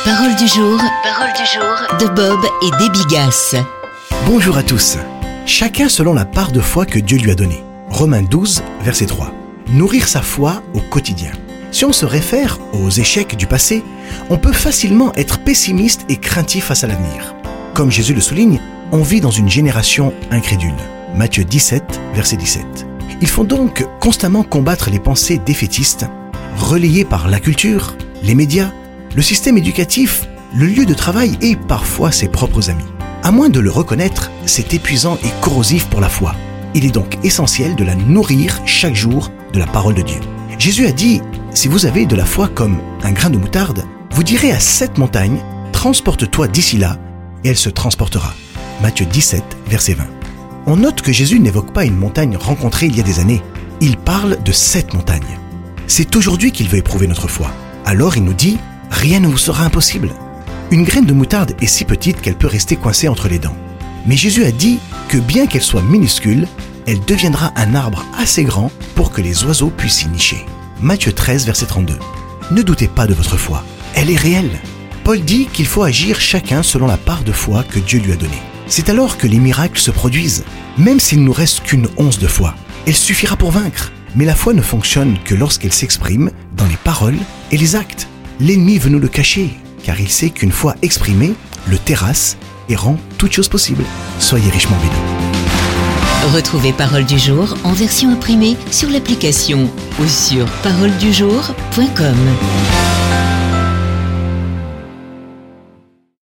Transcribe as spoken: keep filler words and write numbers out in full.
Parole du jour, parole du jour de Bob et Debbie Gass. Bonjour à tous. Chacun selon la part de foi que Dieu lui a donnée. Romains douze, verset trois. Nourrir sa foi au quotidien. Si on se réfère aux échecs du passé, on peut facilement être pessimiste et craintif face à l'avenir. Comme Jésus le souligne, on vit dans une génération incrédule. Matthieu dix-sept, verset dix-sept. Il faut donc constamment combattre les pensées défaitistes, relayées par la culture, les médias, le système éducatif, le lieu de travail et parfois ses propres amis. À moins de le reconnaître, c'est épuisant et corrosif pour la foi. Il est donc essentiel de la nourrir chaque jour de la parole de Dieu. Jésus a dit, si vous avez de la foi comme un grain de moutarde, vous direz à cette montagne, transporte-toi d'ici là, et elle se transportera. Matthieu dix-sept, verset vingt. On note que Jésus n'évoque pas une montagne rencontrée il y a des années. Il parle de cette montagne. C'est aujourd'hui qu'il veut éprouver notre foi. Alors il nous dit, rien ne vous sera impossible. Une graine de moutarde est si petite qu'elle peut rester coincée entre les dents. Mais Jésus a dit que bien qu'elle soit minuscule, elle deviendra un arbre assez grand pour que les oiseaux puissent y nicher. Matthieu treize, verset trente-deux. Ne doutez pas de votre foi, elle est réelle. Paul dit qu'il faut agir chacun selon la part de foi que Dieu lui a donnée. C'est alors que les miracles se produisent, même s'il ne nous reste qu'une once de foi. Elle suffira pour vaincre. Mais la foi ne fonctionne que lorsqu'elle s'exprime dans les paroles et les actes. L'ennemi veut nous le cacher, car il sait qu'une foi exprimée le terrasse et rend toute chose possible. Soyez richement bénis. Retrouvez Parole du jour en version imprimée sur l'application ou sur parole du jour point com.